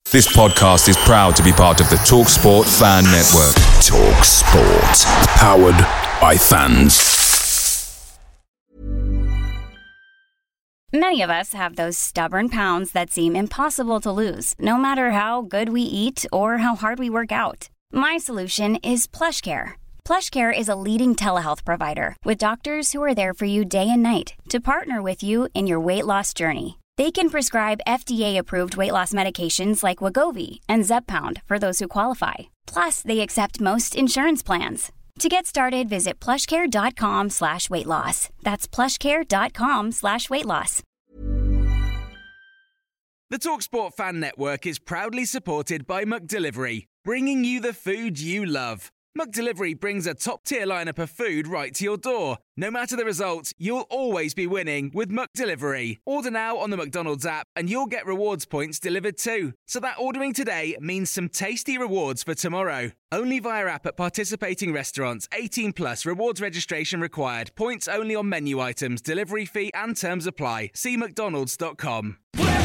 This podcast is proud to be part of the TalkSport Fan Network. TalkSport. Powered by fans. Many of us have those stubborn pounds that seem impossible to lose, no matter how good we eat or how hard we work out. My solution is PlushCare. PlushCare is a leading telehealth provider with doctors who are there for you day and night to partner with you in your weight loss journey. They can prescribe FDA-approved weight loss medications like Wegovy and Zepbound for those who qualify. Plus, they accept most insurance plans. To get started, visit plushcare.com/weightloss. That's plushcare.com/weightloss. The TalkSport Fan Network is proudly supported by McDelivery, bringing you the food you love. McDelivery brings a top-tier lineup of food right to your door. No matter the result, you'll always be winning with McDelivery. Order now on the McDonald's app and you'll get rewards points delivered too. So that ordering today means some tasty rewards for tomorrow. Only via app at participating restaurants. 18 plus. Rewards registration required. Points only on menu items. Delivery fee and terms apply. See mcdonalds.com.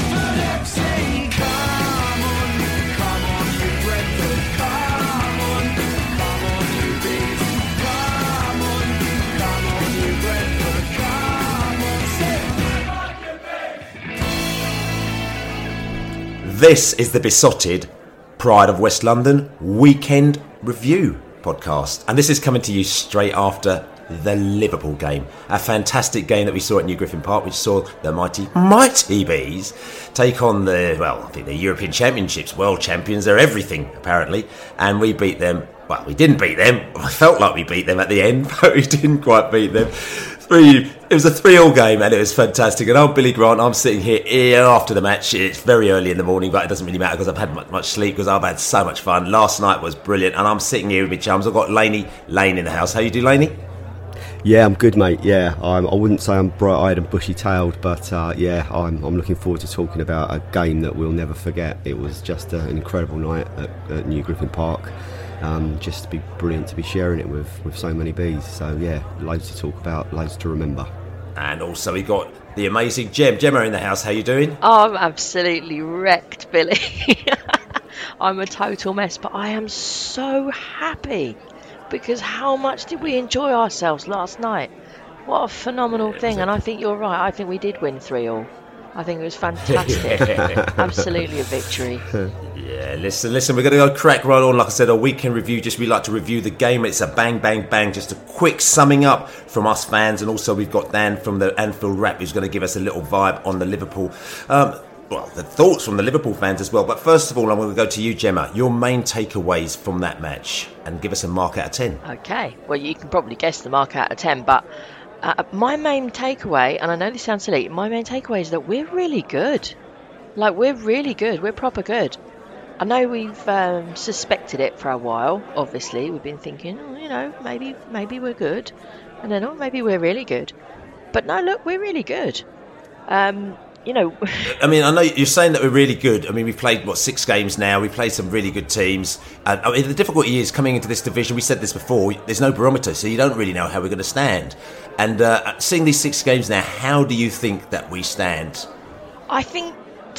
This is the besotted Pride of West London Weekend Review podcast. And this is coming to you straight after the Liverpool game. A fantastic game that we saw at New Griffin Park, which saw the mighty Bees take on the European Championships, world champions. They're everything, apparently. And we beat them. Well, we didn't beat them. I felt like we beat them at the end, but we didn't quite beat them. It was a 3-3 game and it was fantastic. And I'm Billy Grant. I'm sitting here after the match. It's very early in the morning, but it doesn't really matter because I've had much sleep because I've had so much fun. Last night was brilliant, and I'm sitting here with my chums. I've got Lane in the house. How you do, Laney? Yeah, I'm good, mate. Yeah, I wouldn't say I'm bright-eyed and bushy-tailed, but I'm looking forward to talking about a game that we'll never forget. It was just an incredible night at New Griffin Park. Just to be brilliant to be sharing it with so many Bees. So yeah, loads to talk about, loads to remember. And also we got the amazing Gemma in the house. How you doing? Oh, I'm absolutely wrecked, Billy. I'm a total mess, but I am so happy because how much did we enjoy ourselves last night? What a phenomenal thing. And I think you're right. I think we did win 3-3. I think it was fantastic. Absolutely a victory. Yeah, listen, we're going to go crack right on. Like I said, a weekend review. We like to review the game. It's a bang, bang, bang. Just a quick summing up from us fans. And also we've got Dan from the Anfield Wrap who's going to give us a little vibe on the Liverpool. The thoughts from the Liverpool fans as well. But first of all, I'm going to go to you, Gemma. Your main takeaways from that match. And give us a mark out of 10. Okay. Well, you can probably guess the mark out of 10, but... my main takeaway, and I know this sounds silly, my main takeaway is that we're really good. Like, we're really good. We're proper good. I know we've suspected it for a while, obviously. We've been thinking, maybe we're good. And then, maybe we're really good. But no, look, we're really good. I mean, I know you're saying that we're really good. I mean, we've played, 6 games now. We've played some really good teams. The difficulty is coming into this division, we said this before, there's no barometer, so you don't really know how we're going to stand. And seeing these 6 games now, how do you think that we stand? I think,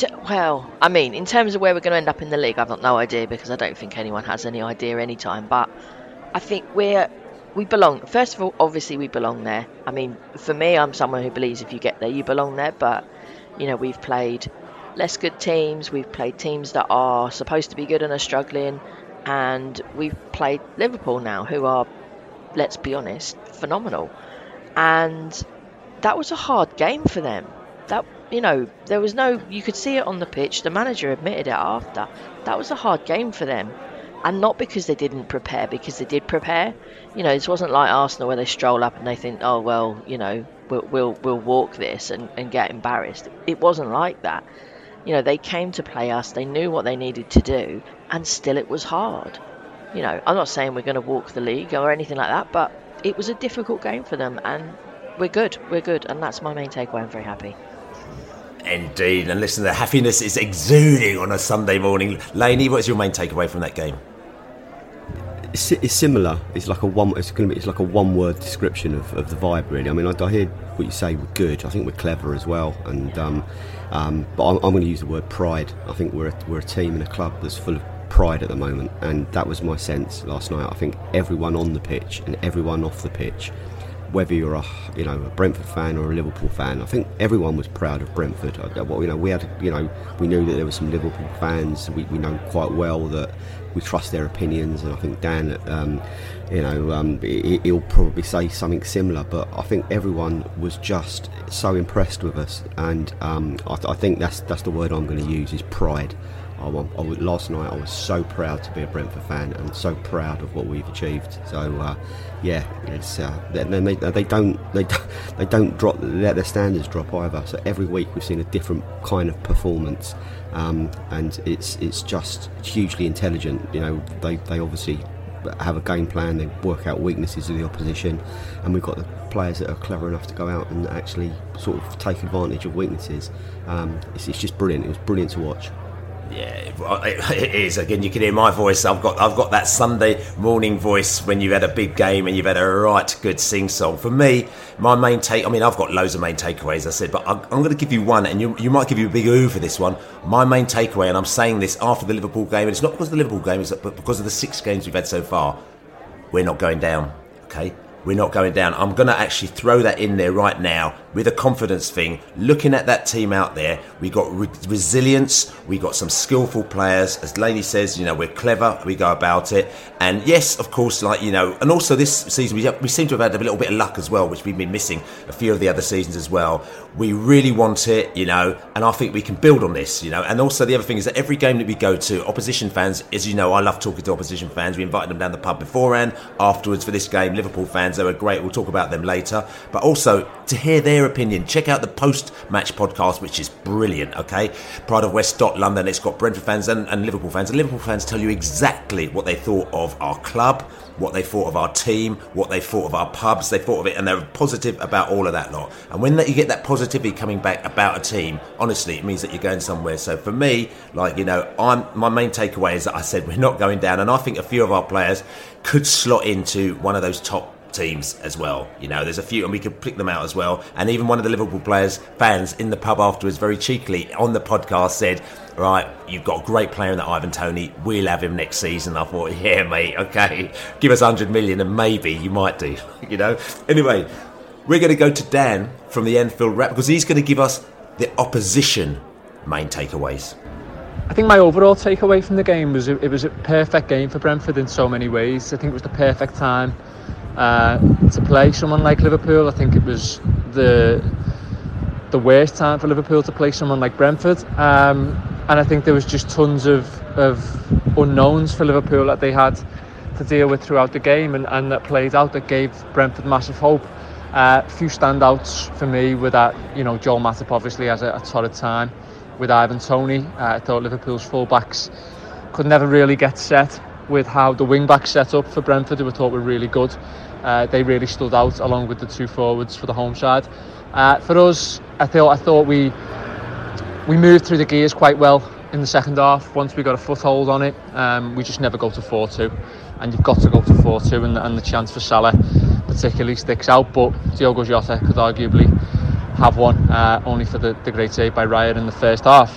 in terms of where we're going to end up in the league, I've got no idea because I don't think anyone has any idea any time. But I think we belong. First of all, obviously we belong there. I mean, for me, I'm someone who believes if you get there, you belong there. But we've played less good teams. We've played teams that are supposed to be good and are struggling. And we've played Liverpool now, who are, let's be honest, phenomenal. And that was a hard game for them. There was you could see it on the pitch. The manager admitted it after. That was a hard game for them. And not because they didn't prepare, because they did prepare. This wasn't like Arsenal where they stroll up and they think, oh, well, we'll walk this and get embarrassed. It wasn't like that. They came to play us. They knew what they needed to do. And still it was hard. I'm not saying we're going to walk the league or anything like that, but it was a difficult game for them. And we're good. And that's my main takeaway. I'm very happy. Indeed. And listen, the happiness is exuding on a Sunday morning. Laney, what's your main takeaway from that game? It's similar. It's like a one-word description of the vibe, really. I mean, I hear what you say. We're good. I think we're clever as well. And but I'm going to use the word pride. I think we're a team and a club that's full of pride at the moment, and that was my sense last night. I think everyone on the pitch and everyone off the pitch, whether you're a Brentford fan or a Liverpool fan, I think everyone was proud of Brentford. We knew that there were some Liverpool fans. We know quite well that we trust their opinions, and I think Dan, he'll probably say something similar. But I think everyone was just so impressed with us, and I think that's the word I'm going to use, is pride. Last night I was so proud to be a Brentford fan and so proud of what we've achieved. So it's they don't let their standards drop either. So every week we've seen a different kind of performance, and it's just hugely intelligent. They obviously have a game plan. They work out weaknesses of the opposition, and we've got the players that are clever enough to go out and actually sort of take advantage of weaknesses. It's just brilliant. It was brilliant to watch. Yeah, it is. Again, you can hear my voice. I've got that Sunday morning voice when you've had a big game and you've had a right good sing-song. For me, my main take, I've got loads of main takeaways, I said, but I'm going to give you one, and you might give you a big ooh for this one. My main takeaway, and I'm saying this after the Liverpool game, and it's not because of the Liverpool game, but because of the 6 games we've had so far, we're not going down, okay? We're not going down. I'm going to actually throw that in there right now with a confidence thing. Looking at that team out there, we got resilience, we got some skillful players. As Laney says, we're clever, we go about it. And yes, of course, and also this season we seem to have had a little bit of luck as well, which we've been missing a few of the other seasons as well. We really want it, and I think we can build on this, And also the other thing is that every game that we go to, opposition fans, as you know, I love talking to opposition fans. We invited them down the pub beforehand, afterwards for this game. Liverpool fans, they were great. We'll talk about them later. But also to hear their opinion, check out the post-match podcast, which is brilliant, okay? Pride of West London, it's got Brentford fans and Liverpool fans. And Liverpool fans tell you exactly what they thought of our club, what they thought of our team, what they thought of our pubs, they thought of it, and they're positive about all of that lot. And when you get that positivity coming back about a team, honestly, it means that you're going somewhere. So for me, my main takeaway is that I said we're not going down, and I think a few of our players could slot into one of those top teams as well. There's a few, and we could pick them out as well. And even one of the Liverpool fans in the pub afterwards, very cheekily on the podcast, said, right, you've got a great player in that Ivan Toney, we'll have him next season. I thought, yeah, mate, okay, give us 100 million and maybe you might do. Anyway, we're going to go to Dan from the Enfield Wrap, because he's going to give us the opposition main takeaways. I think my overall takeaway from the game was it was a perfect game for Brentford in so many ways. I think it was the perfect time to play someone like Liverpool. I think it was the worst time for Liverpool to play someone like Brentford, and I think there was just tons of unknowns for Liverpool that they had to deal with throughout the game, and that played out, that gave Brentford massive hope. A few standouts for me were that Joel Matip obviously has a torrid time with Ivan Toney. I thought Liverpool's full-backs could never really get set with how the wing-backs set up for Brentford, who I thought were really good. They really stood out along with the 2 forwards for the home side. For us, I thought we moved through the gears quite well in the second half. Once we got a foothold on it, we just never go to 4-2, and you've got to go to 4-2, and the chance for Salah particularly sticks out. But Diogo Jota could arguably have one, only for the great save by Raya in the first half.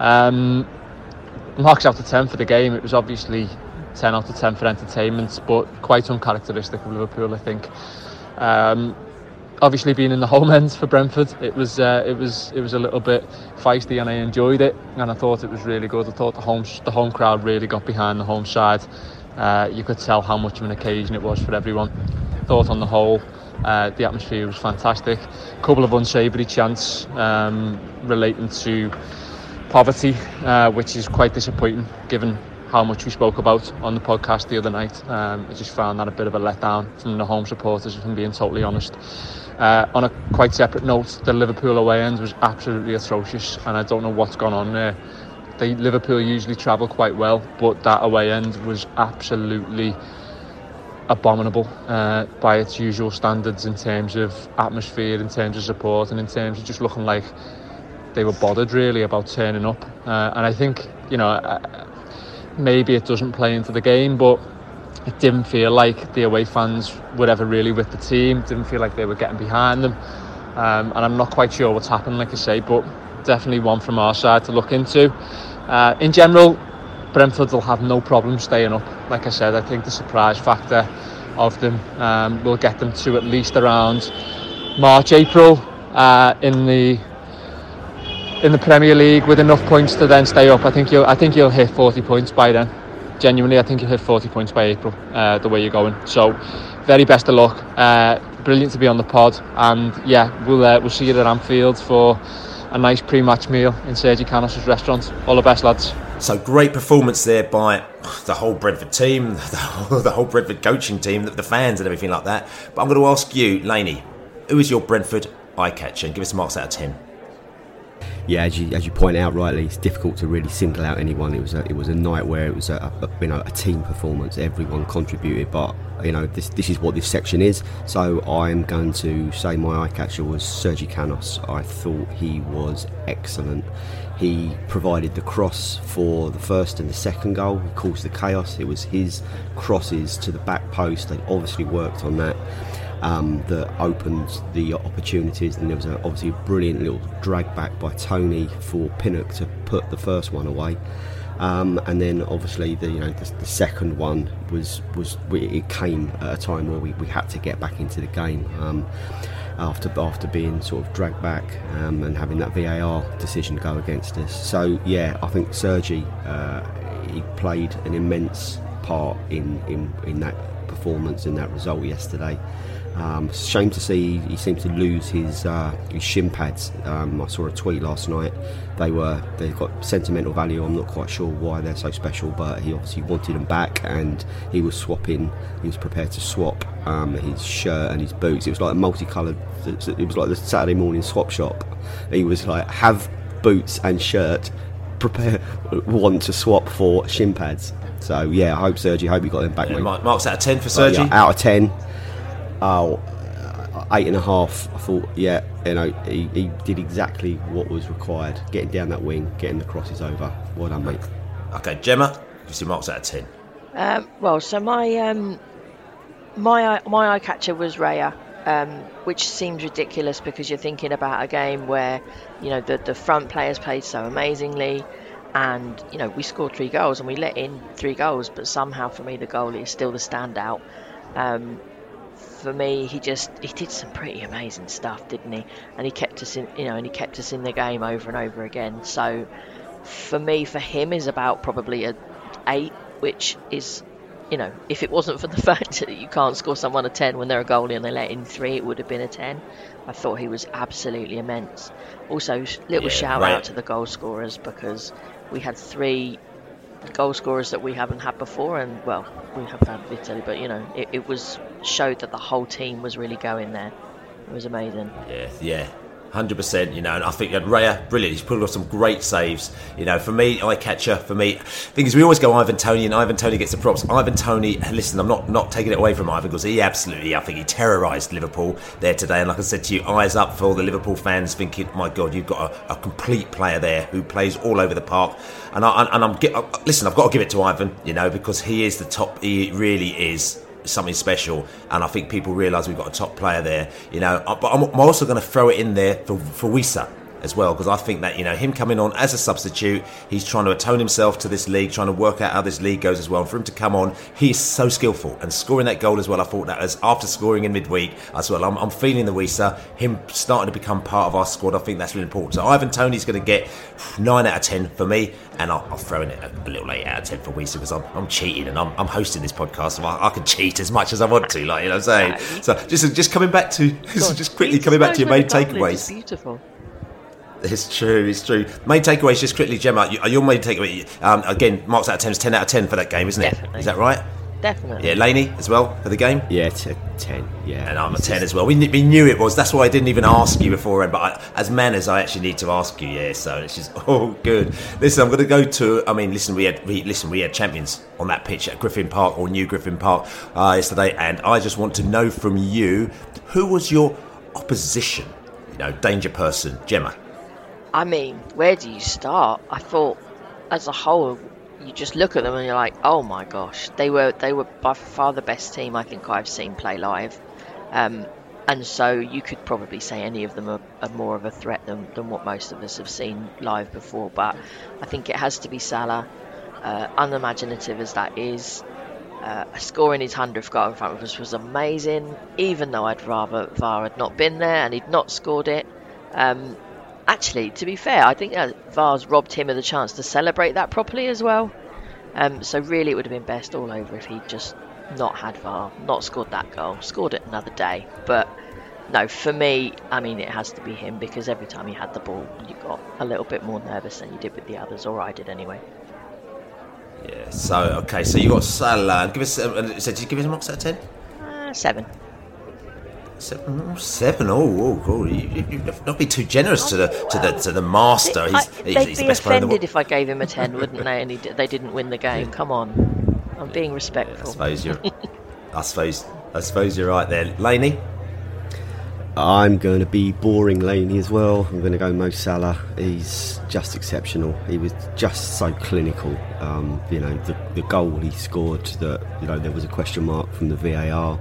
Marks out of 10 for the game. It was obviously 10 out of 10 for entertainment, but quite uncharacteristic of Liverpool, I think. Obviously, being in the home end for Brentford, it was a little bit feisty, and I enjoyed it, and I thought it was really good. I thought the home crowd really got behind the home side. You could tell how much of an occasion it was for everyone. I thought on the whole, the atmosphere was fantastic. A couple of unsavoury chants relating to poverty, which is quite disappointing given how much we spoke about on the podcast the other night. I just found that a bit of a letdown from the home supporters, if I'm being totally honest. On a quite separate note, the Liverpool away end was absolutely atrocious, and I don't know what's gone on there. Liverpool usually travel quite well, but that away end was absolutely abominable by its usual standards, in terms of atmosphere, in terms of support, and in terms of just looking like they were bothered really about turning up. And I think, maybe it doesn't play into the game, but it didn't feel like the away fans were ever really with the team. Didn't feel like they were getting behind them, and I'm not quite sure what's happened, like I say, but definitely one from our side to look into. In general, Brentford will have no problem staying up. Like I said, I think the surprise factor of them will get them to at least around March, April in the Premier League with enough points to then stay up. I think you'll hit 40 points by then. Genuinely, I think you'll hit 40 points by April, the way you're going. So, very best of luck. Brilliant to be on the pod, and yeah, we'll see you at Anfield for a nice pre-match meal in Sergi Canos' restaurant. All the best, lads. So great performance there by the whole Brentford team, the whole Brentford coaching team, the fans and everything like that. But I'm going to ask you, Laney, who is your Brentford eye-catcher? And give us marks out of 10. Yeah, as you point out rightly, it's difficult to really single out anyone. It was a night where it was a team performance. Everyone contributed, but this is what this section is. So I'm going to say my eye catcher was Sergi Canos. I thought he was excellent. He provided the cross for the first and the second goal. He caused the chaos. It was his crosses to the back post. They obviously worked on that. That opened the opportunities, and there was obviously a brilliant little drag back by Tony for Pinnock to put the first one away, and then obviously the second one it came at a time where we had to get back into the game after being sort of dragged back and having that VAR decision go against us. So yeah, I think Sergi he played an immense part in that performance, in that result yesterday. Shame to see he seems to lose his shin pads. I saw a tweet last night. They've got sentimental value. I'm not quite sure why they're so special, but he obviously wanted them back, and he was prepared to swap his shirt and his boots. It was like a multicoloured. It was like the Saturday morning swap shop. He was like, have boots and shirt, want to swap for shin pads. So yeah, I hope you got them back. Yeah, marks out of 10 for Sergi. Yeah, out of 10. 8.5. I thought, he did exactly what was required, getting down that wing, getting the crosses over. Well done, mate. Okay, Gemma, give us your marks out of 10. So my eye catcher was Raya, which seems ridiculous because you're thinking about a game where the front players played so amazingly, and we scored 3 goals and we let in 3 goals, but somehow for me the goalie is still the standout. For me, he did some pretty amazing stuff, didn't he? And he kept us in, the game over and over again. So, for him is about probably a 8, which is, if it wasn't for the fact that you can't score someone a 10 when they're a goalie and they let in 3, it would have been a 10. I thought he was absolutely immense. Also, shout out to the goal scorers, because we had 3 goal scorers that we haven't had before, and we have had Vitelli, but it was showed that the whole team was really going there. It was amazing. Yeah 100%, and I think Raya, brilliant. He's pulled off some great saves. For me, eye catcher, thing is, we always go Ivan Toney, and Ivan Toney gets the props. Ivan Toney, listen, I'm not taking it away from Ivan, because I think he terrorised Liverpool there today. And like I said to you, eyes up for all the Liverpool fans thinking, my God, you've got a complete player there who plays all over the park. And I've got to give it to Ivan, because he is the top. He really is something special, and I think people realise we've got a top player there, but I'm also going to throw it in there for Wissa as well, because I think that him coming on as a substitute, he's trying to atone himself to this league, trying to work out how this league goes as well, and for him to come on, he's so skillful, and scoring that goal as well. I thought that as after scoring in midweek as well, I'm feeling the Wissa, him starting to become part of our squad. I think that's really important. So Ivan Toney's going to get 9 out of 10 for me, and I'll throw in it a little 8 out of 10 for Wissa, because I'm cheating, and I'm hosting this podcast, so I can cheat as much as I want to, what I'm saying. So just coming back to just quickly coming back to your main takeaways. It's beautiful. It's true. Main takeaways, just quickly, Gemma. Your main takeaway, again, marks out of 10 is 10 out of 10 for that game, isn't it? Definitely. Is that right? Definitely. Yeah, Laney as well for the game? Yeah, 10, yeah. And I'm a 10 as well. We knew it was. That's why I didn't even ask you beforehand. But as manners, I actually need to ask you, yeah. So it's just, good. Listen, I'm going to go to, we had champions on that pitch at Griffin Park, or New Griffin Park, yesterday. And I just want to know from you, who was your opposition? Danger person, Gemma. Where do you start? I thought, as a whole, you just look at them and you're like, oh my gosh, they were by far the best team I think I've seen play live. And so you could probably say any of them are more of a threat than what most of us have seen live before. But I think it has to be Salah, unimaginative as that is. Scoring his 100th goal in front of us was amazing, even though I'd rather VAR had not been there and he'd not scored it. Actually, to be fair, I think VAR's robbed him of the chance to celebrate that properly as well. So really it would have been best all over if he'd just not had VAR, not scored that goal, scored it another day. But no, for me, I mean, it has to be him, because every time he had the ball, you got a little bit more nervous than you did with the others, or I did anyway. Yeah, so you got Salah. Give us, did you give him a marks out of 10? 7. 7. Oh, cool. You've not been too generous to the master. They'd the be best player in the offended if I gave him a 10, wouldn't they? And they didn't win the game. Come on, I'm being respectful. I suppose you're right there, Laney. I'm going to be boring Laney as well. I'm going to go Mo Salah. He's just exceptional. He was just so clinical. The goal he scored, that there was a question mark from the VAR.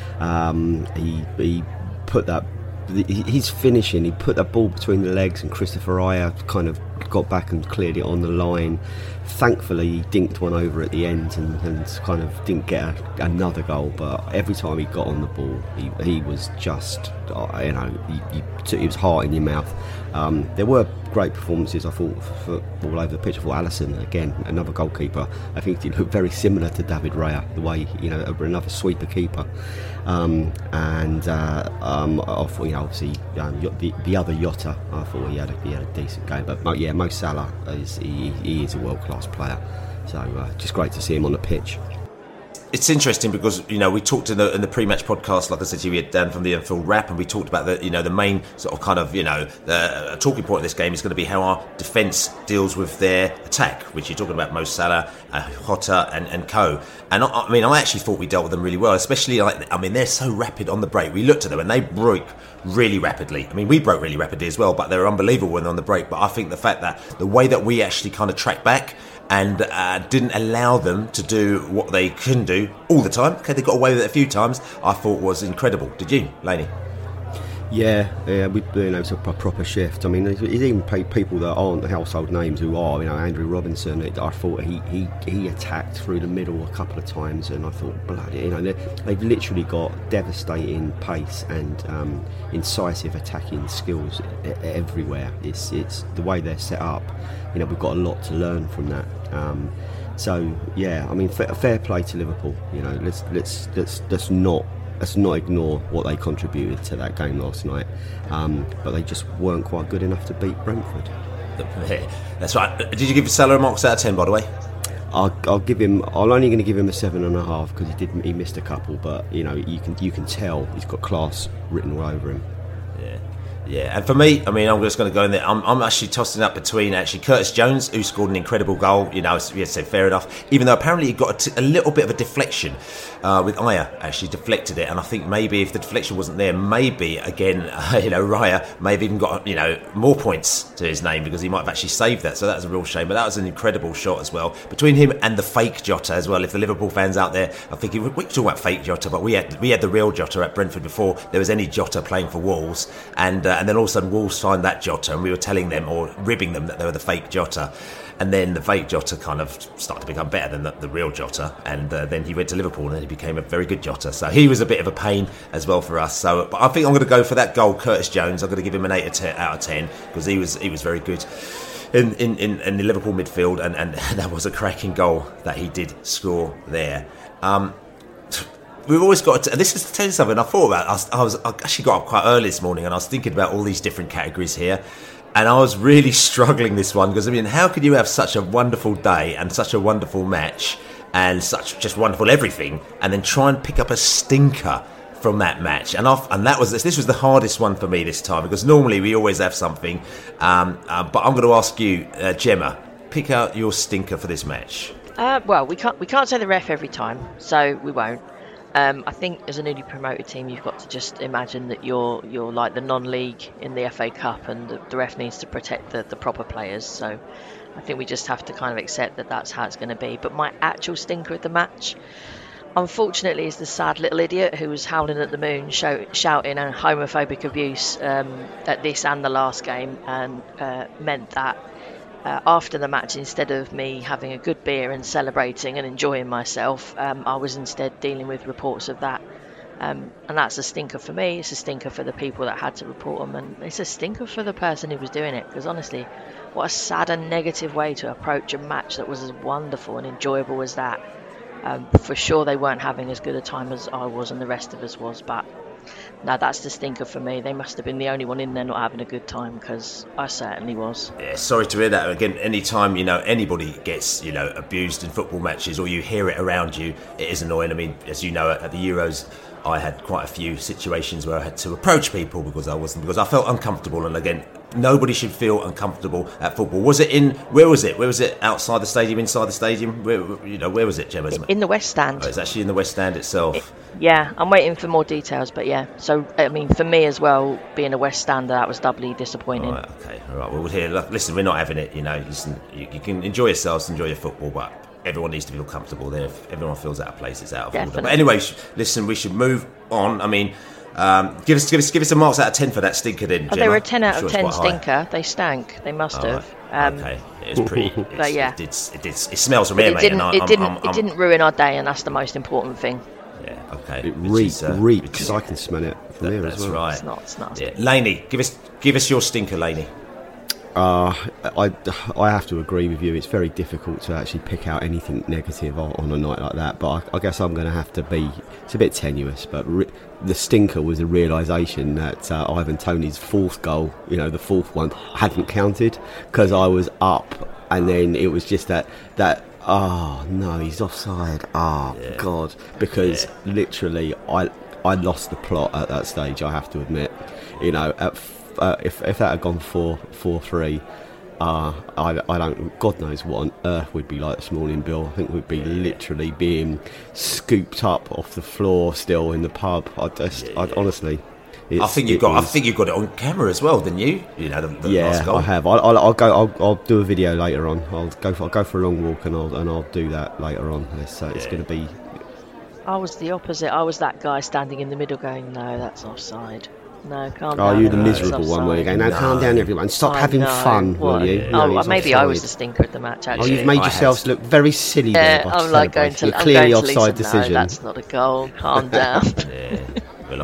He put that. He's finishing. He put that ball between the legs, and Christopher Raya kind of got back and cleared it on the line. Thankfully, he dinked one over at the end and kind of didn't get another goal. But every time he got on the ball, he was just, he was heart in your mouth. There were great performances, I thought, for all over the pitch. I thought Alisson, again, another goalkeeper. I think he looked very similar to David Raya, the way, another sweeper keeper. I thought, obviously, the other Jota, I thought he had a decent game. But Mo Salah he is a world-class player. So just great to see him on the pitch. It's interesting because we talked in the pre-match podcast, like I said to you, we had Dan from the NFL Wrap, and we talked about the main sort of kind of the talking point of this game is going to be how our defence deals with their attack, which you're talking about Mo Salah, Jota and co. And I actually thought we dealt with them really well, especially they're so rapid on the break. We looked at them and they broke really rapidly. We broke really rapidly as well, but they were unbelievable when on the break. But I think the fact that the way that we actually kind of tracked back and didn't allow them to do what they couldn't do all the time. Okay, they got away with it a few times. I thought was incredible. Did you, Laney? Yeah, it's a proper shift. He's even paid people that aren't household names who are, Andrew Robinson. I thought he attacked through the middle a couple of times, and I thought, bloody, they've literally got devastating pace and incisive attacking skills everywhere. It's the way they're set up. We've got a lot to learn from that. Fair play to Liverpool. Let's not ignore what they contributed to that game last night, but they just weren't quite good enough to beat Brentford. That's right. Did you give Salah a marks out of 10, by the way? I'll give him. I'm only going to give him a 7.5 because he missed a couple, but you can tell he's got class written all over him. Yeah, and for me, I'm just going to go in there. I'm actually tossing up between Curtis Jones, who scored an incredible goal. So fair enough. Even though apparently he got a little bit of a deflection with Aya, actually deflected it. And I think maybe if the deflection wasn't there, maybe again, Raya may have even got more points to his name because he might have actually saved that. So that was a real shame. But that was an incredible shot as well between him and the fake Jota as well. If the Liverpool fans out there are thinking we talk about fake Jota, but we had the real Jota at Brentford before there was any Jota playing for Wolves, and then all of a sudden Wolves signed that Jota, and we were telling them or ribbing them that they were the fake Jota. And then the fake Jota kind of started to become better than the real Jota, and then he went to Liverpool and then he became a very good Jota. So he was a bit of a pain as well for us. So, but I think I'm going to go for that goal, Curtis Jones. I'm going to give him an 8 out of 10 because he was very good in the Liverpool midfield, and that was a cracking goal that he did score there. We've always got to, and this is to tell you something I thought about. I actually got up quite early this morning and I was thinking about all these different categories here, and I was really struggling this one because how could you have such a wonderful day and such a wonderful match and such just wonderful everything, and then try and pick up a stinker from that match? And this was the hardest one for me this time because normally we always have something, but I'm going to ask you, Gemma, pick out your stinker for this match. Well, we can't say the ref every time, so we won't. I think as a newly promoted team, you've got to just imagine that you're like the non-league in the FA Cup, and the ref needs to protect the proper players. So I think we just have to kind of accept that that's how it's going to be. But my actual stinker of the match, unfortunately, is the sad little idiot who was howling at the moon, shouting homophobic abuse at this and the last game, and meant that after the match, instead of me having a good beer and celebrating and enjoying myself, I was instead dealing with reports of that. And that's a stinker for me. It's a stinker for the people that had to report them, and it's a stinker for the person who was doing it, because honestly, what a sad and negative way to approach a match that was as wonderful and enjoyable as that. For sure they weren't having as good a time as I was and the rest of us was, but no, that's the stinker for me. They must have been the only one in there not having a good time, because I certainly was. Yeah, sorry to hear that. Again, anytime anybody gets abused in football matches, or you hear it around you, it is annoying. I mean, as you know, at the Euros, I had quite a few situations where I had to approach people because I felt uncomfortable. And again, nobody should feel uncomfortable at football. Where was it? Where was it? Outside the stadium? Inside the stadium? Where was it, Gemma? In the West Stand. Oh, it's actually in the West Stand itself. Yeah, I'm waiting for more details, but yeah. So, I mean, for me as well, being a West Stander, that was doubly disappointing. All right, okay, all right. Well, here, listen, we're not having it. Listen, you can enjoy yourselves, enjoy your football, but everyone needs to feel comfortable there. If everyone feels out of place, it's out of order. But anyway, listen, we should move on. I mean, give us some marks out of 10 for that stinker, then. Oh, they were a 10 out of 10 stinker. They stank. They must have. Right. Okay, it was pretty. But yeah, it smells from here, mate. It didn't ruin our day, and that's the most important thing. Yeah, okay. It reeks. I can smell it from here as well. That's right. It's not. Yeah. Laney, give us your stinker, Laney. I have to agree with you. It's very difficult to actually pick out anything negative on a night like that. But I guess I'm going to have to be. It's a bit tenuous, but the stinker was the realisation that Ivan Toney's fourth goal, the fourth one, hadn't counted, because I was up, and then it was just that. Oh no, he's offside. Yeah. God, because literally I lost the plot at that stage. I have to admit, if that had gone 4-3, I don't. God knows what on earth we'd be like this morning, Bill. I think we'd be literally being scooped up off the floor still in the pub. Honestly. I think you've got it on camera as well, didn't you? The last goal. I have. I'll do a video later on. I'll go for a long walk and I'll do that later on. It's going to be. I was the opposite. I was that guy standing in the middle, going, "No, that's offside. No, calm down." Are you the miserable one where you're going, "No, calm down, everyone. Stop having fun, will you?" Maybe I was the stinker of the match. Actually, you've made yourselves look very silly there. I'm like going to. Clearly offside decision. No, that's not a goal. Calm down. Well,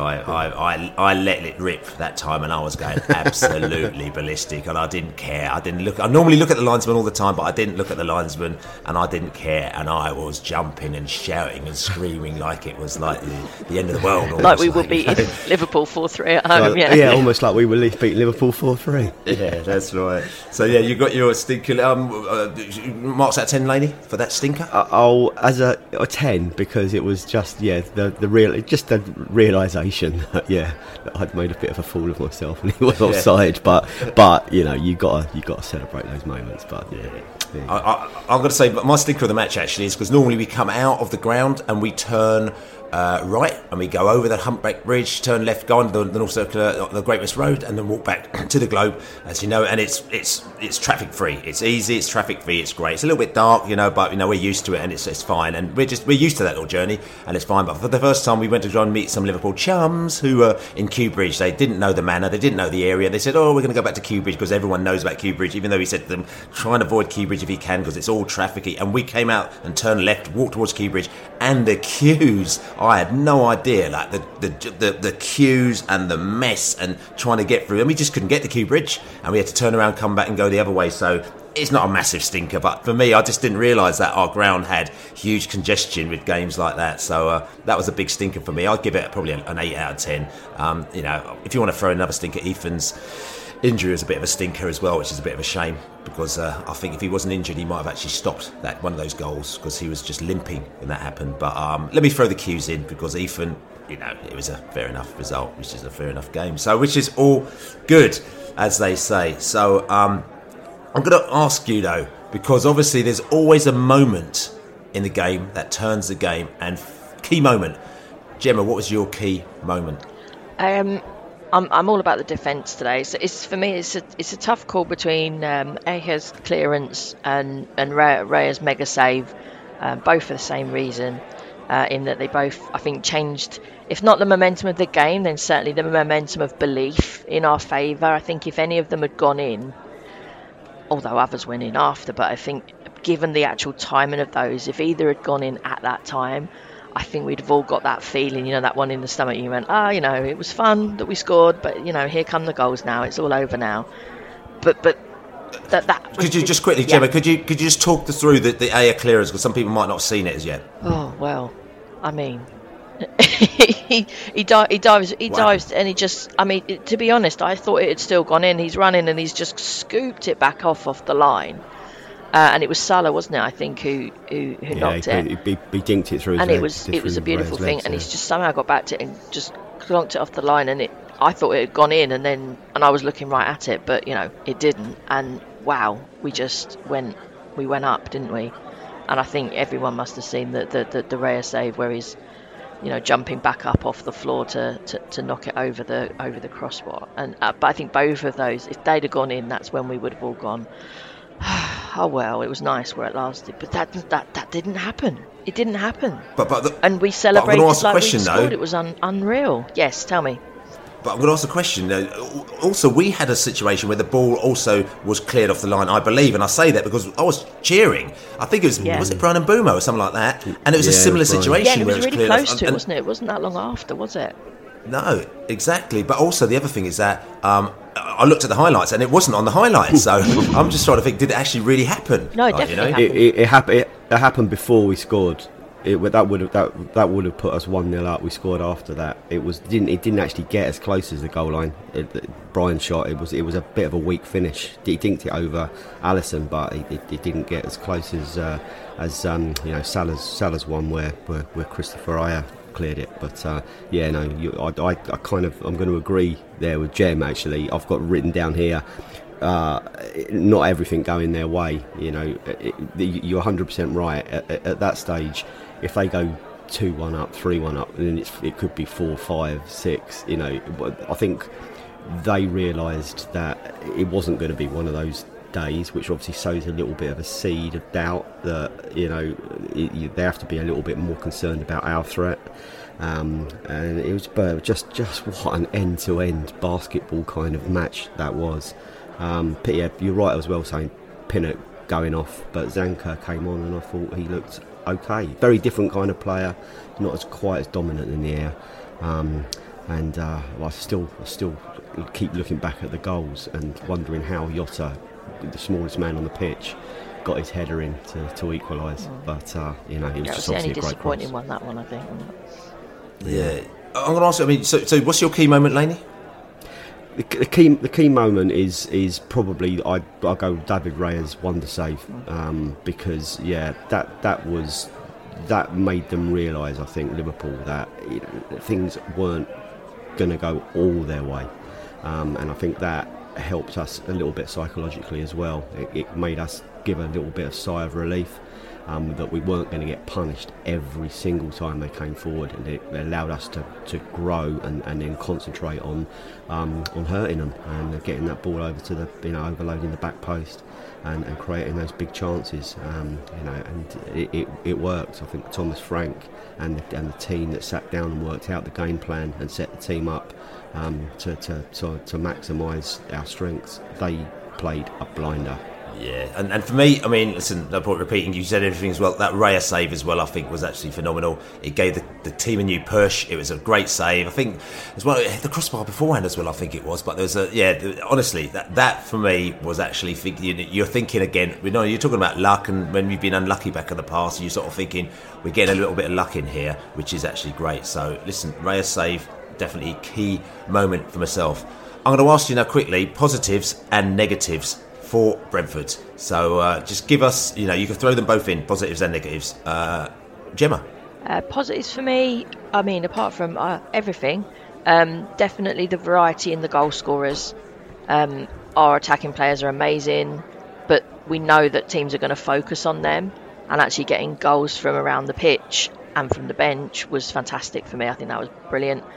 I let it rip that time, and I was going absolutely ballistic, and I didn't care. I didn't look. I normally look at the linesman all the time, but I didn't look at the linesman, and I didn't care, and I was jumping and shouting and screaming like it was like the end of the world. Like we were beating Liverpool 4-3 at home. Yeah, almost like we were beating Liverpool 4-3. Yeah, that's right. So yeah, you got your stinker. Marks out of 10, Laney, for that stinker. As a 10, because it was just the realisation that I'd made a bit of a fool of myself and he was offside, but you got to celebrate those moments. But I'm going to say my stinker of the match actually is because normally we come out of the ground and we turn right, and we go over the Humpback Bridge, turn left, go on the North Circular, the Great West Road, and then walk back to the Globe, as you know. And it's traffic free. It's easy. It's traffic free. It's great. It's a little bit dark, but we're used to it, and it's fine. And we're used to that little journey, and it's fine. But for the first time, we went to try and meet some Liverpool chums who were in Kew Bridge. They didn't know the manor. They didn't know the area. They said, "Oh, we're going to go back to Kew Bridge because everyone knows about Kew Bridge." Even though he said to them, "Try and avoid Kew Bridge if you can because it's all trafficy." And we came out and turned left, walked towards Kew Bridge, and the queues. I had no idea, like the queues and the mess and trying to get through, and we just couldn't get to Kew Bridge, and we had to turn around, come back, and go the other way. So it's not a massive stinker, but for me, I just didn't realise that our ground had huge congestion with games like that. So that was a big stinker for me. I'd give it probably an 8 out of 10. If you want to throw another stinker, Ethan's injury was a bit of a stinker as well, which is a bit of a shame because I think if he wasn't injured, he might have actually stopped one of those goals because he was just limping when that happened. But let me throw the cues in because Ethan, it was a fair enough result, which is a fair enough game. So, which is all good, as they say. So, I'm going to ask you though, because obviously there's always a moment in the game that turns the game, and key moment. Gemma, what was your key moment? I'm all about the defence today. So it's for me, it's a tough call between Eja's clearance and Raya's mega save, both for the same reason, in that they both, I think, changed, if not the momentum of the game, then certainly the momentum of belief in our favour. I think if any of them had gone in, although others went in after, but I think given the actual timing of those, if either had gone in at that time, I think we'd have all got that feeling, that one in the stomach. You went, it was fun that we scored, but here come the goals now. It's all over now. But that. Could you just quickly, Gemma? Could you just talk us through the Eja clearance, because some people might not have seen it as yet. Oh well, I mean, he dives, and he just. I mean, to be honest, I thought it had still gone in. He's running and he's just scooped it back off the line. And it was Salah, wasn't it? I think who knocked it. He dinked it through his and legs. it was a beautiful thing. And he's just somehow got back to it and just clonked it off the line. And I thought it had gone in, and I was looking right at it, but it didn't. And wow, we went up, didn't we? And I think everyone must have seen the Raya save where he's jumping back up off the floor to knock it over the crossbar. And but I think both of those, if they'd have gone in, that's when we would have all gone, oh well, it was nice where it lasted, but that didn't happen. It didn't happen. And we celebrated like we scored. It was unreal. Yes, tell me. But I'm going to ask a question. Also, we had a situation where the ball also was cleared off the line, I believe, and I say that because I was cheering. I think it was it Brian Mbeumo or something like that, and it was a similar situation. Yeah, where it was really close to it, wasn't it? It wasn't that long after, was it? No, exactly. But also the other thing is that I looked at the highlights and it wasn't on the highlights. So I'm just trying to think, did it actually really happen? No, it definitely happened. It happened before we scored. That would have put us 1-0 up. We scored after that. It didn't actually get as close as the goal line. Brian's shot. It was a bit of a weak finish. He dinked it over Alisson, but it didn't get as close as Salah's one where Christopher Aya cleared it. But I'm going to agree there with Jem. Actually, I've got written down here. Not everything going their way. You're 100% right. At that stage, if they go 2-1 up, 3-1 up, then it could be 4, 5, 6. I think they realised that it wasn't going to be one of those days, which obviously sows a little bit of a seed of doubt that they have to be a little bit more concerned about our threat. And it was just what an end-to-end basketball kind of match that was. Peter, you're right as well saying Pinnock going off, but Zanka came on and I thought he looked okay. Very different kind of player, not quite as dominant in the air. I still keep looking back at the goals and wondering how Jota, the smallest man on the pitch, got his header in to equalise. But it was just obviously a great cross. It was the only disappointing one, that one, I think. Yeah, I'm going to ask you. So what's your key moment, Laney? The key moment is probably I go David Raya's wonder save, because that made them realise, I think, Liverpool, that things weren't going to go all their way, and I think that helped us a little bit psychologically as well. It made us give a little bit of sigh of relief. That we weren't going to get punished every single time they came forward, and it allowed us to grow and then concentrate on hurting them and getting that ball over to the overloading the back post and creating those big chances. And it worked. I think Thomas Frank and the team that sat down and worked out the game plan and set the team up to maximise our strengths. They played a blinder. Yeah, and for me, I mean, listen, no point repeating, you said everything as well. That Raya save as well, I think, was actually phenomenal. It gave the team a new push. It was a great save. I think as well, the crossbar beforehand as well, I think it was. But there was honestly, that for me was actually you're thinking again, you're talking about luck, and when we've been unlucky back in the past, you're sort of thinking we're getting a little bit of luck in here, which is actually great. So listen, Raya save, definitely a key moment for myself. I'm going to ask you now quickly, positives and negatives for Brentford. So just give us, you can throw them both in, positives and negatives. Gemma? Positives for me, I mean, apart from everything, definitely the variety in the goal scorers. Our attacking players are amazing, but we know that teams are going to focus on them, and actually getting goals from around the pitch and from the bench was fantastic for me. I think that was brilliant.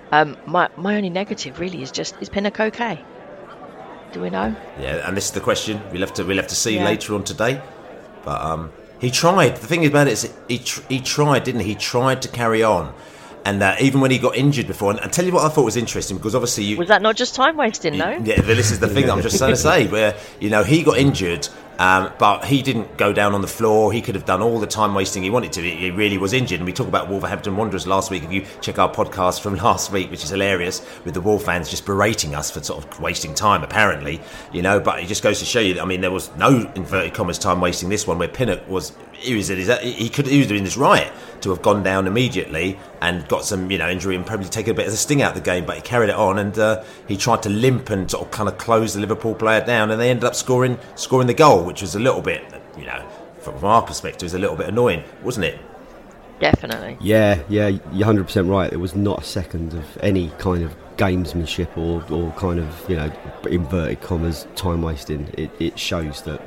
My only negative really is Pinnock okay? Do we know? Yeah, and this is the question we'll have to see later on today. But he tried. The thing about it is he tried, didn't he? He tried to carry on. And even when he got injured before, and I'll tell you what I thought was interesting, because obviously was that not just time wasting, though? Yeah, this is the thing that I'm just trying to say, where he got injured, but he didn't go down on the floor. He could have done all the time wasting he wanted to. He really was injured, and we talked about Wolverhampton Wanderers last week. If you check our podcast from last week, which is hilarious, with the Wolf fans just berating us for sort of wasting time, apparently, But it just goes to show you that, I mean, there was no inverted commas time wasting this one, where Pinnock was. He was doing this right to have gone down immediately and got some injury and probably taken a bit of the sting out of the game, but he carried it on, and he tried to limp and sort of kind of close the Liverpool player down, and they ended up scoring the goal, which was a little bit, from our perspective, was a little bit annoying, wasn't it? Definitely. Yeah, you're 100% right. There was not a second of any kind of gamesmanship or kind of inverted commas time wasting. It shows that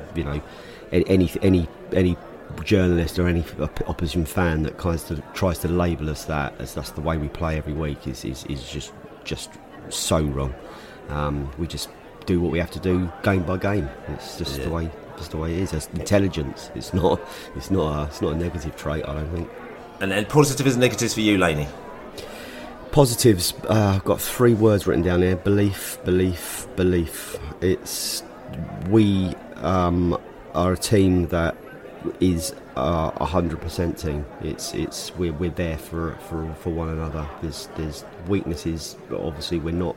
any journalist or any opposition fan that tries to label us that as that's the way we play every week is just so wrong. We just do what we have to do game by game. It's just the way it is. It's intelligence. It's not a negative trait, I don't think. And positives and negatives for you, Laney? Positives, I've got 3 words written down here: belief. It's we are a team that is a 100% team. We're there for one another. There's weaknesses. Obviously, we're not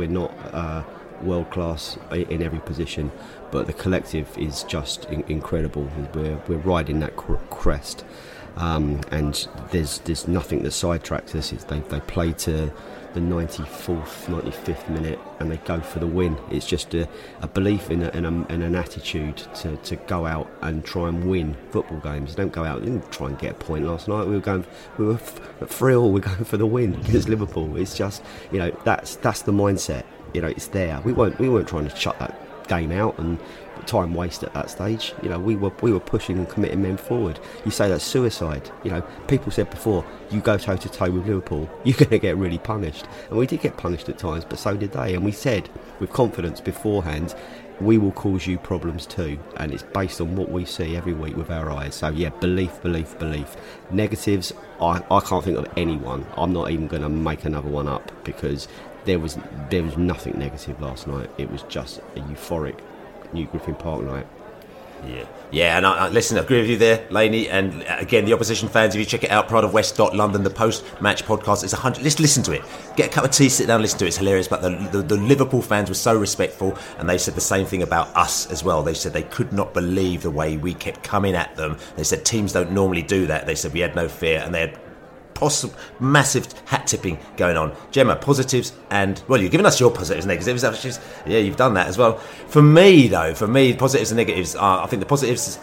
world class in every position, but the collective is just incredible. We're riding that crest. And there's nothing that sidetracks us. They play to the 94th, 95th minute, and they go for the win. It's just a belief in an attitude to go out and try and win football games. Don't go out and try and get a point. Last night we were at 3-3. We're going for the win against Liverpool. It's just that's the mindset. It's there. We weren't trying to shut that game out and time waste at that stage. We were pushing and committing men forward. You say that's suicide. People said before, you go toe to toe with Liverpool, you're going to get really punished, and we did get punished at times, but so did they. And we said with confidence beforehand, we will cause you problems too, and it's based on what we see every week with our eyes. So yeah, belief. Negatives, I can't think of anyone. I'm not even going to make another one up, because there was nothing negative last night. It was just a euphoric New Griffin Park night. Yeah, and I listen, I agree with you there, Laney. And again, the opposition fans, if you check it out, Pride of West London, the post-match podcast, it's 100. Just listen to it. Get a cup of tea, sit down, listen to it. It's hilarious. But the Liverpool fans were so respectful, and they said the same thing about us as well. They said they could not believe the way we kept coming at them. They said teams don't normally do that. They said we had no fear, and they had massive hat tipping going on. Gemma, positives, and well, you're giving us your positives and negatives. You've done that as well. For me, positives and negatives. I think the positives,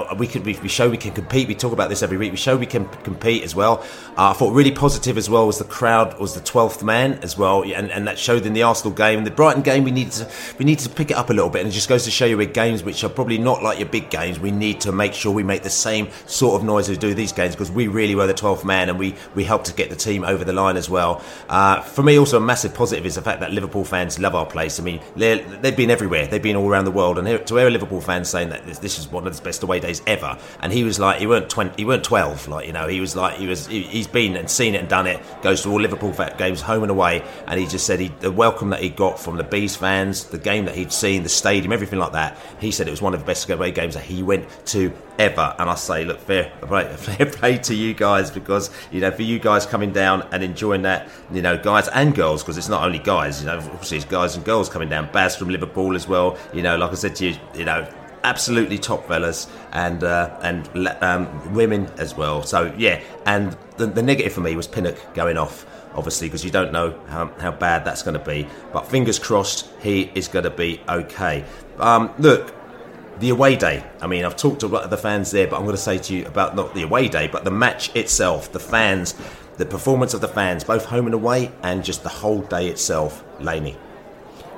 we show we can compete. We talk about this every week. We show we can compete as well. I thought really positive as well was the crowd was the 12th man as well, and that showed in the Arsenal game. In the Brighton game, we need to pick it up a little bit, and it just goes to show you with games which are probably not like your big games, we need to make sure we make the same sort of noise as we do these games, because we really were the 12th man, and we helped to get the team over the line as well. For me, also a massive positive is the fact that Liverpool fans love our place. I mean, they've been everywhere. They've been all around the world, and to hear a Liverpool fan saying that this is one of the best away days ever, and he was like, he weren't 12, he was like, he's been and seen it and done it. Goes to all Liverpool games, home and away, and he just said the welcome that he got from the Bees fans, the game that he'd seen, the stadium, everything like that. He said it was one of the best away games that he went to ever. And I say, look, fair play to you guys, because for you guys coming down and enjoying that, guys and girls, because it's not only guys, obviously it's guys and girls coming down. Baz from Liverpool as well, like I said to you, absolutely top fellas, and women as well. So yeah, and the negative for me was Pinnock going off, obviously, because you don't know how bad that's going to be, but fingers crossed he is going to be okay. Look, the away day, I mean, I've talked to the fans there, but I'm going to say to you about not the away day, but the match itself, the fans, the performance of the fans, both home and away, and just the whole day itself. Laney.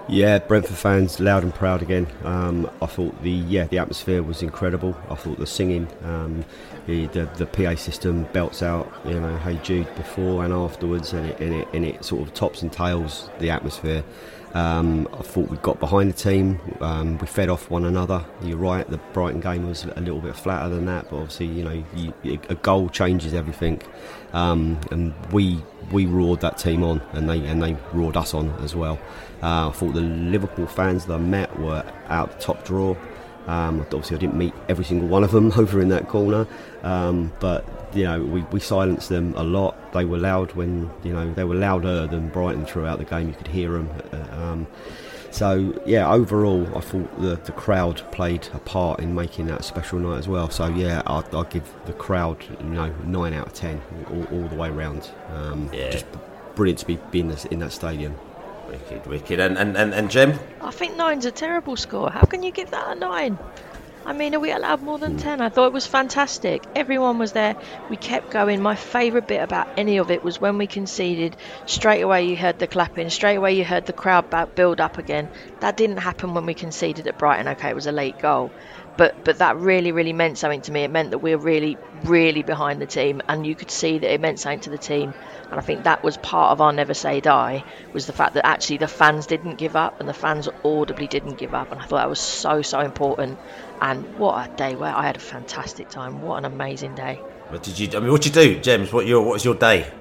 Yeah, Brentford fans loud and proud again. I thought the atmosphere was incredible. I thought the singing, the PA system belts out, Hey Jude before and afterwards, and it sort of tops and tails the atmosphere. I thought we got behind the team. We fed off one another. You're right, the Brighton game was a little bit flatter than that, but obviously, a goal changes everything. And we roared that team on, and they roared us on as well. I thought the Liverpool fans that I met were out the top drawer. Obviously, I didn't meet every single one of them over in that corner, but we silenced them a lot. They were loud they were louder than Brighton throughout the game. You could hear them. Overall, I thought the crowd played a part in making that a special night as well. So I'll give the crowd 9 out of 10 all the way around. Just brilliant to be in that stadium. Wicked. And Jem? I think 9's a terrible score. How can you give that a 9? I mean, are we allowed more than 10? I thought it was fantastic. Everyone was there. We kept going. My favourite bit about any of it was when we conceded, straight away you heard the clapping, straight away you heard the crowd build up again. That didn't happen when we conceded at Brighton. Okay, it was a late goal. But that really, really meant something to me. It meant that we were really, really behind the team, and you could see that it meant something to the team. And I think that was part of our Never Say Die, was the fact that actually the fans didn't give up, and the fans audibly didn't give up. And I thought that was so, so important. And what a day! Where I had a fantastic time. What an amazing day. What did you do, James? What was your day?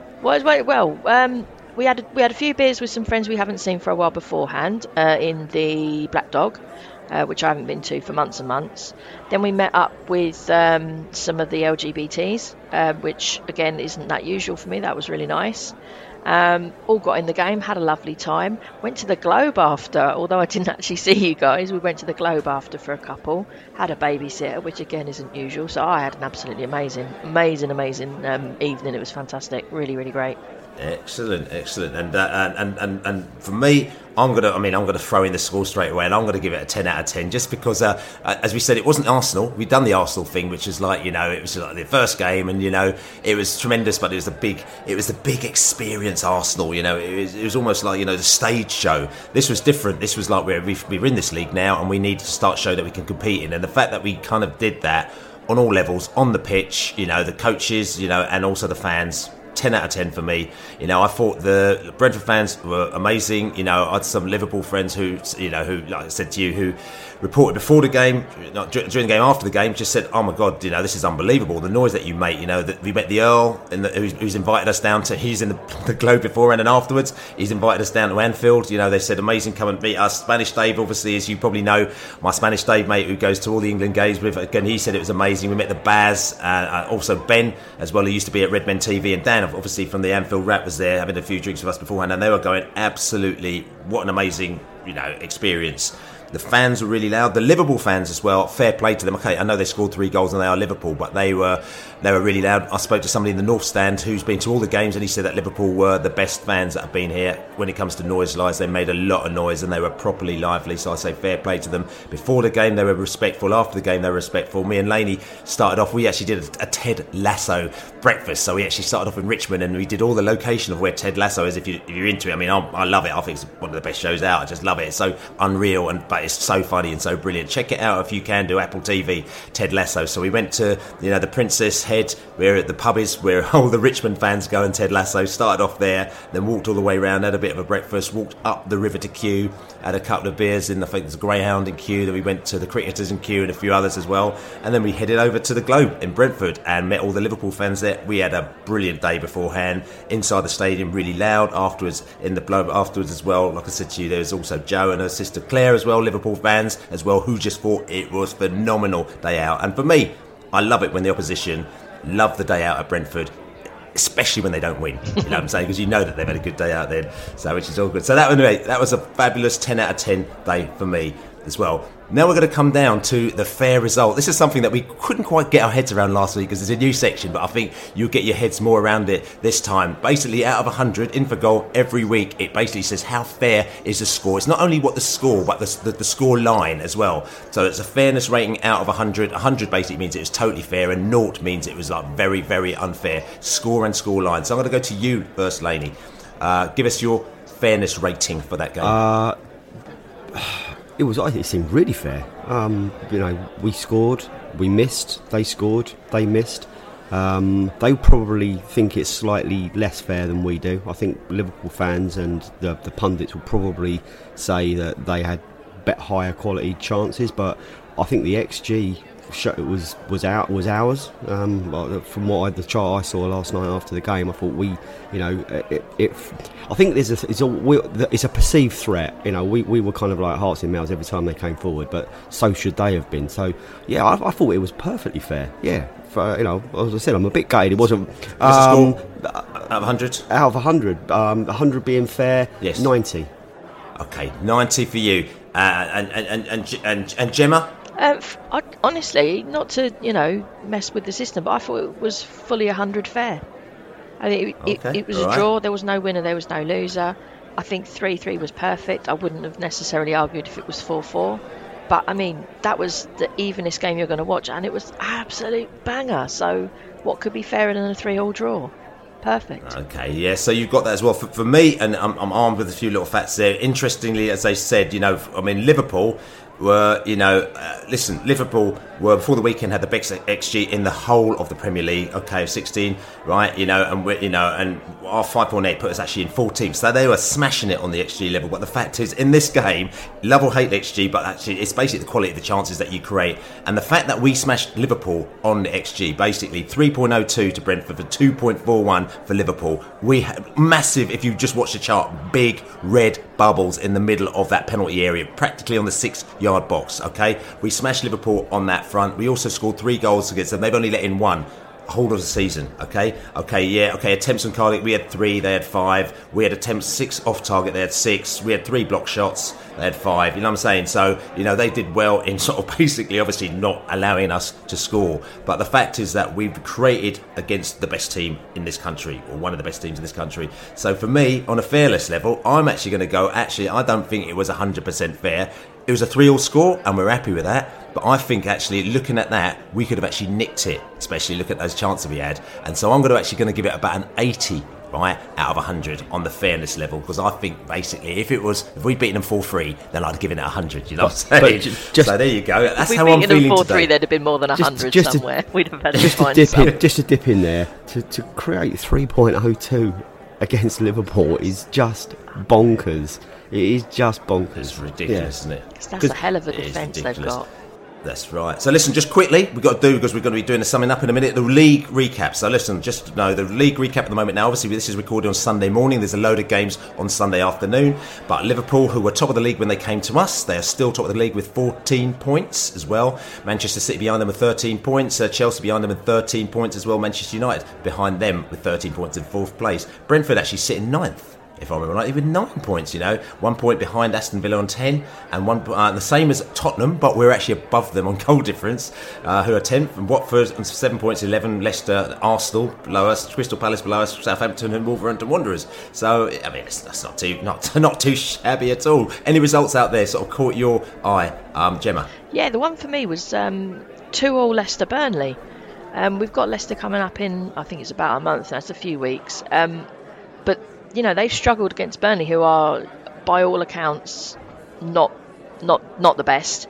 We had a few beers with some friends we haven't seen for a while beforehand in the Black Dog, which I haven't been to for months and months. Then we met up with some of the LGBTs, which again isn't that usual for me. That was really nice. All got in the game, had a lovely time. Went to the Globe after, although I didn't actually see you guys. We went to the Globe after for a couple. Had a babysitter, which again isn't usual. So I had an absolutely amazing evening. It was fantastic, really, really great. Excellent. And for me, I'm gonna throw in the score straight away, and I'm gonna give it a 10 out of 10, just because, as we said, it wasn't Arsenal. We'd done the Arsenal thing, which is like, it was like the first game, and it was tremendous, but it was the big experience. Arsenal, it was almost like the stage show. This was different. This was like we're in this league now, and we need to start show that we can compete in, and the fact that we kind of did that on all levels, on the pitch, the coaches, and also the fans. 10 out of 10 for me. I thought the Brentford fans were amazing. I had some Liverpool friends who like I said to you, who reported before the game, not during the game, after the game, just said, "Oh my God, this is unbelievable. The noise that you make." That we met the Earl, who's invited us down to. He's in the Globe beforehand and afterwards. He's invited us down to Anfield. They said, "Amazing, come and meet us." Spanish Dave, obviously, as you probably know, my Spanish Dave mate, who goes to all the England games with. Again, he said it was amazing. We met the Baz, also Ben as well, who used to be at Red Men TV, and Dan, obviously from the Anfield Rap, was there having a few drinks with us beforehand, and they were going, absolutely, what an amazing experience. The fans were really loud. The Liverpool fans as well, fair play to them. Okay, I know they scored 3 goals and they are Liverpool, but they were really loud. I spoke to somebody in the North Stand who's been to all the games, and he said that Liverpool were the best fans that have been here. When it comes to noise-wise, they made a lot of noise and they were properly lively, so I say fair play to them. Before the game, they were respectful. After the game, they were respectful. Me and Laney started off, we actually did a Ted Lasso breakfast, so we actually started off in Richmond, and we did all the location of where Ted Lasso is, if you're into it. I mean, I love it. I think it's one of the best shows out. I just love it. It's so unreal, but it's so funny and so brilliant. Check it out if you can do Apple TV, Ted Lasso. So we went to the Princess Head, where the pub is, where all the Richmond fans go, and Ted Lasso. Started off there, then walked all the way around, had a bit of a breakfast, walked up the river to Kew, had a couple of beers in, I think there's a Greyhound in Kew. Then we went to the Cricketers in Kew and a few others as well, and then we headed over to the Globe in Brentford and met all the Liverpool fans there. We had a brilliant day beforehand, inside the stadium, really loud. Afterwards, in the Globe afterwards as well, like I said to you, there was also Jo and her sister Claire as well, Liverpool fans as well, who just thought it was phenomenal day out. And for me, I love it when the opposition love the day out at Brentford, especially when they don't win. You know what I'm saying? Because you know that they've had a good day out then, so which is all good. So that was a fabulous 10 out of 10 day for me as well. Now we're going to come down to the fair result. This is something that we couldn't quite get our heads around last week because it's a new section, but I think you'll get your heads more around it this time. Basically, out of 100, in for goal every week, it basically says how fair is the score. It's not only what the score, but the score line as well. So it's a fairness rating out of 100. 100 basically means it was totally fair, and 0 means it was like very, very unfair. Score and score line. So I'm going to go to you first, Laney. Give us your fairness rating for that game. It seemed really fair. We scored, we missed, they scored, they missed. They probably think it's slightly less fair than we do. I think Liverpool fans and the pundits will probably say that they had higher quality chances, but I think the XG was ours. From the chart I saw last night after the game, I thought I think it's a perceived threat. We were kind of like hearts in mouths every time they came forward, but so should they have been. So yeah, I thought it was perfectly fair. Yeah, as I said, I'm a bit gutted it wasn't. Out of 100. Out of 100, 100 being fair. Yes. 90. Okay, 90 for you. And Gemma. Honestly, not to mess with the system, but I thought it was fully 100 fair. I think it was a draw. There was no winner, there was no loser. I think 3-3 was perfect. I wouldn't have necessarily argued if it was 4-4. But I mean, that was the evenest game you're going to watch, and it was absolute banger. So what could be fairer than a 3-3 draw? Perfect. Okay, yeah, so you've got that as well. For me, and I'm armed with a few little facts there. Interestingly, as they said, Liverpool were, Liverpool were, before the weekend, had the best XG in the whole of the Premier League, of 16, right, and our 5.8 put us actually in 14th, so they were smashing it on the XG level. But the fact is, in this game, love or hate the XG, but actually it's basically the quality of the chances that you create, and the fact that we smashed Liverpool on the XG, basically 3.02 to Brentford for 2.41 for Liverpool. We had massive, if you just watch the chart, big red bubbles in the middle of that penalty area, practically on the 6-yard box. We smashed Liverpool on that front. We also scored 3 goals against them. They've only let in 1 whole of the season. Attempts on target, we had 3, they had 5. We had attempts 6 off target, they had 6. We had 3 block shots, they had 5. You know what I'm saying? So they did well in sort of basically obviously not allowing us to score. But the fact is that we've created against the best team in this country, or one of the best teams in this country. So for me, on a fairness level, I'm actually going to go, I don't think it was 100% fair. It was a 3-3 score, and we're happy with that. But I think actually, looking at that, we could have actually nicked it, especially look at those chances we had. And so I'm going to give it about an 80, right, out of 100 on the fairness level, because I think basically if we'd beaten them 4-3, then I'd have given it 100. You know what I'm saying? So there you go. That's how I'm feeling today. If we'd beaten them 4-3, there'd have been more than 100 somewhere. We'd have had to find some. Just to dip in there, to create 3.02 against Liverpool is just bonkers. It is just bonkers. It's ridiculous, isn't it? That's a hell of a defence they've got. That's right. So listen, just quickly, we've got to do, because we're going to be doing the summing up in a minute, the league recap. So listen, just know the league recap at the moment now, obviously this is recorded on Sunday morning. There's a load of games on Sunday afternoon. But Liverpool, who were top of the league when they came to us, they are still top of the league with 14 points as well. Manchester City behind them with 13 points. Chelsea behind them with 13 points as well. Manchester United behind them with 13 points in 4th place. Brentford actually sitting 9th. If I remember right, with 9 points, 1 point behind Aston Villa on 10, and the same as Tottenham, but we're actually above them on goal difference, who are 10th, and Watford on 7 points, 11, Leicester, Arsenal below us, Crystal Palace below us, Southampton and Wolverhampton Wanderers. So, I mean, that's not too shabby at all. Any results out there sort of caught your eye, Gemma? Yeah, the one for me was 2-2 Leicester Burnley. We've got Leicester coming up in, I think it's about a month, that's a few weeks. But they've struggled against Burnley, who are, by all accounts, not the best.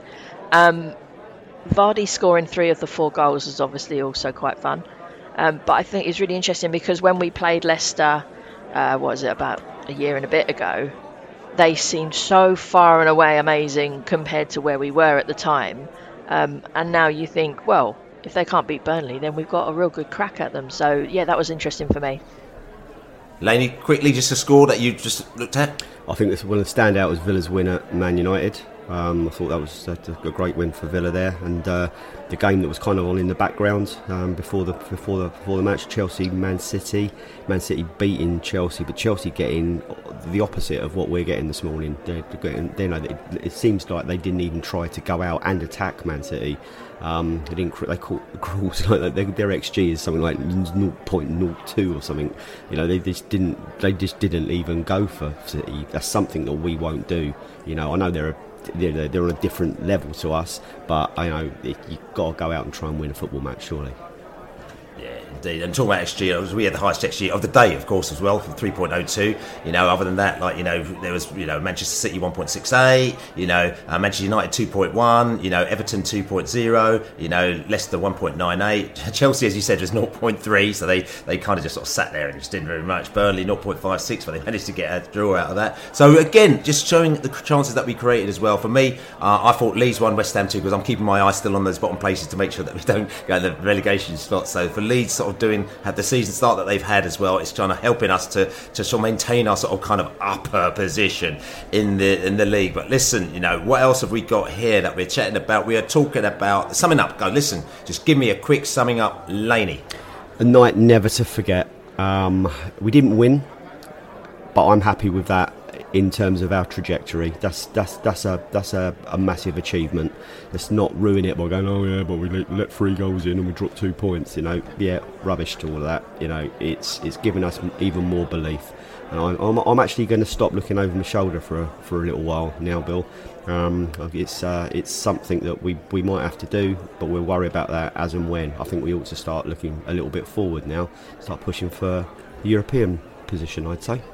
Vardy scoring 3 of the 4 goals is obviously also quite fun. But I think it's really interesting because when we played Leicester, about a year and a bit ago, they seemed so far and away amazing compared to where we were at the time. And now you think, well, if they can't beat Burnley, then we've got a real good crack at them. So, yeah, that was interesting for me. Laney, quickly, just a score that you just looked at. I think this one of the standout was Villa's win at Man United. I thought that was a great win for Villa there, and the game that was kind of on in the background before the match, Chelsea Man City beating Chelsea, but Chelsea getting the opposite of what we're getting this morning. It seems like they didn't even try to go out and attack Man City. They caught crawls like their XG is something like 0.02 or something. They just didn't even go for City. That's something that we won't do. I know they're on a different level to us, but you've got to go out and try and win a football match, surely. Yeah, and talking about XG, we had the highest XG of the day, of course, as well, from 3.02. Other than that, there was, Manchester City 1.68, Manchester United 2.1, Everton 2.0, Leicester 1.98. Chelsea, as you said, was 0.3, so they kind of just sort of sat there and just didn't very much. Burnley 0.56, but they managed to get a draw out of that. So again, just showing the chances that we created as well. For me, I thought Leeds won, West Ham 2, because I'm keeping my eye still on those bottom places to make sure that we don't go in the relegation spot. So for Leeds sort of had the season start that they've had as well, it's kind of helping us to sort of maintain our sort of kind of upper position in the league. But listen, what else have we got here that we're chatting about? We are talking about summing up. Go, listen, just give me a quick summing up, Laney. A night never to forget. We didn't win, but I'm happy with that. In terms of our trajectory, that's a massive achievement. Let's not ruin it by going, oh yeah, but we let 3 goals in and we dropped 2 points. Yeah, rubbish to all of that. It's given us even more belief. And I'm actually going to stop looking over my shoulder for a little while now, Bill. It's something that we might have to do, but we'll worry about that as and when. I think we ought to start looking a little bit forward now, start pushing for the European position, I'd say.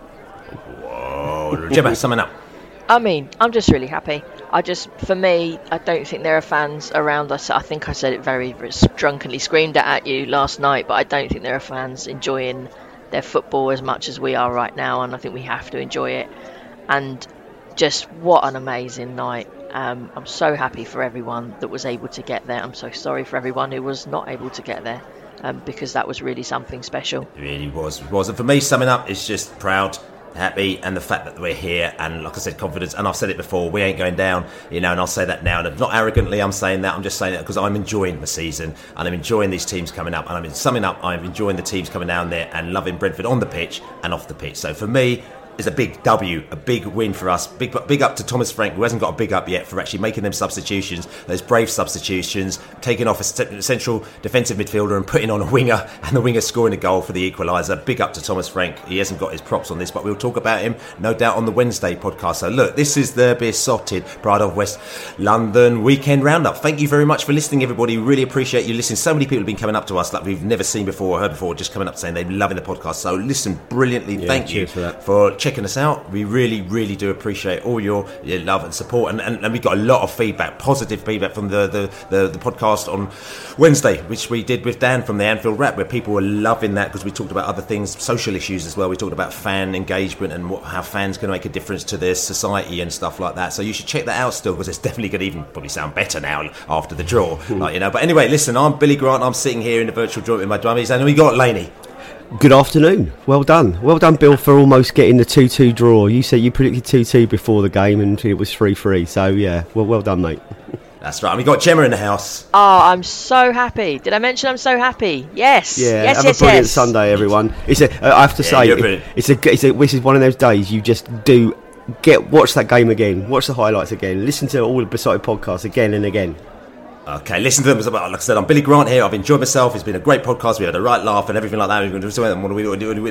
Whoa, Gemma, summing up. I mean, I'm just really happy. For me, I don't think there are fans around us. I think I said it very, very drunkenly, screamed at you last night, but I don't think there are fans enjoying their football as much as we are right now, and I think we have to enjoy it. And just what an amazing night. I'm so happy for everyone that was able to get there. I'm so sorry for everyone who was not able to get there, because that was really something special. It really was. And for me, summing up, it's just proud, happy, and the fact that we're here, and like I said, confidence. And I've said it before, we ain't going down, and I'll say that now, and not arrogantly I'm saying that, I'm just saying that because I'm enjoying the season and I'm enjoying these teams coming up, and summing up, I'm enjoying the teams coming down there and loving Brentford on the pitch and off the pitch. So for me, is a big W, a big win for us. Big up to Thomas Frank, who hasn't got a big up yet, for actually making them substitutions, those brave substitutions, taking off a central defensive midfielder and putting on a winger, and the winger scoring a goal for the equaliser. Big up to Thomas Frank. He hasn't got his props on this, but we'll talk about him, no doubt, on the Wednesday podcast. So look, this is the Besotted Pride of West London Weekend Roundup. Thank you very much for listening, everybody. Really appreciate you listening. So many people have been coming up to us like we've never seen before or heard before, just coming up saying they're loving the podcast. So listen brilliantly. Yeah, thank you for checking us out. We really, really do appreciate all your love and support, and we got a lot of feedback, positive feedback from the podcast on Wednesday, which we did with Dan from the Anfield Wrap, where people were loving that because we talked about other things, social issues as well. We talked about fan engagement and how fans can make a difference to their society and stuff like that. So you should check that out still, because it's definitely going to even probably sound better now after the draw. But anyway, listen, I'm Billy Grant. I'm sitting here in the virtual joint with my dummies, and we got Laney. Good afternoon. Well done, Bill, for almost getting the 2-2 draw. You said you predicted 2-2 before the game, and it was 3-3. So yeah, well done, mate. That's right. And we got Gemma in the house. Oh, I'm so happy. Did I mention I'm so happy? Yes. Yeah. Yes. Have a brilliant Sunday, everyone. I have to say, this is one of those days you just do watch that game again, watch the highlights again, listen to all the Besotted podcasts again and again. Okay, listen to them. Like I said, I'm Billy Grant here. I've enjoyed myself. It's been a great podcast. We had a right laugh and everything like that. We're going to do something. What do we do?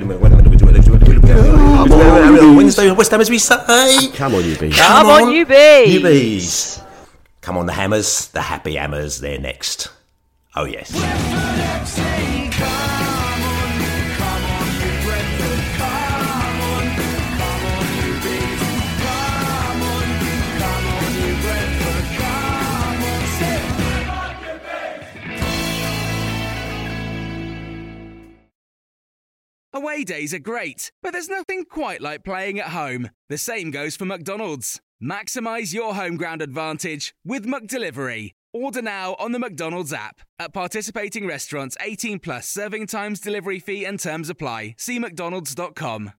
Wednesday, West Ham, as we say. Come on, you bees. Come on, you bees. You bees. Come on, the Hammers, the happy Hammers. They're next. Oh yes. Away days are great, but there's nothing quite like playing at home. The same goes for McDonald's. Maximise your home ground advantage with McDelivery. Order now on the McDonald's app. At participating restaurants, 18 plus, serving times, delivery fee and terms apply. See mcdonalds.com.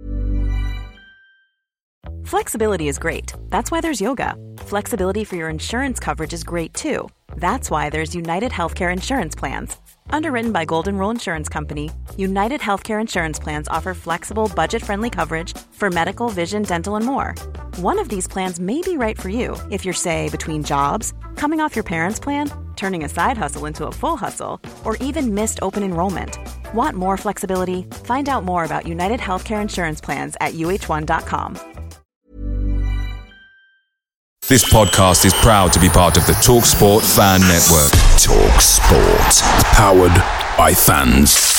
Flexibility is great. That's why there's yoga. Flexibility for your insurance coverage is great too. That's why there's United Healthcare Insurance Plans. Underwritten by Golden Rule Insurance Company, United Healthcare Insurance Plans offer flexible, budget-friendly coverage for medical, vision, dental, and more. One of these plans may be right for you if you're, say, between jobs, coming off your parents' plan, turning a side hustle into a full hustle, or even missed open enrollment. Want more flexibility? Find out more about United Healthcare Insurance Plans at uh1.com. This podcast is proud to be part of the TalkSport Fan Network. TalkSport. Powered by fans.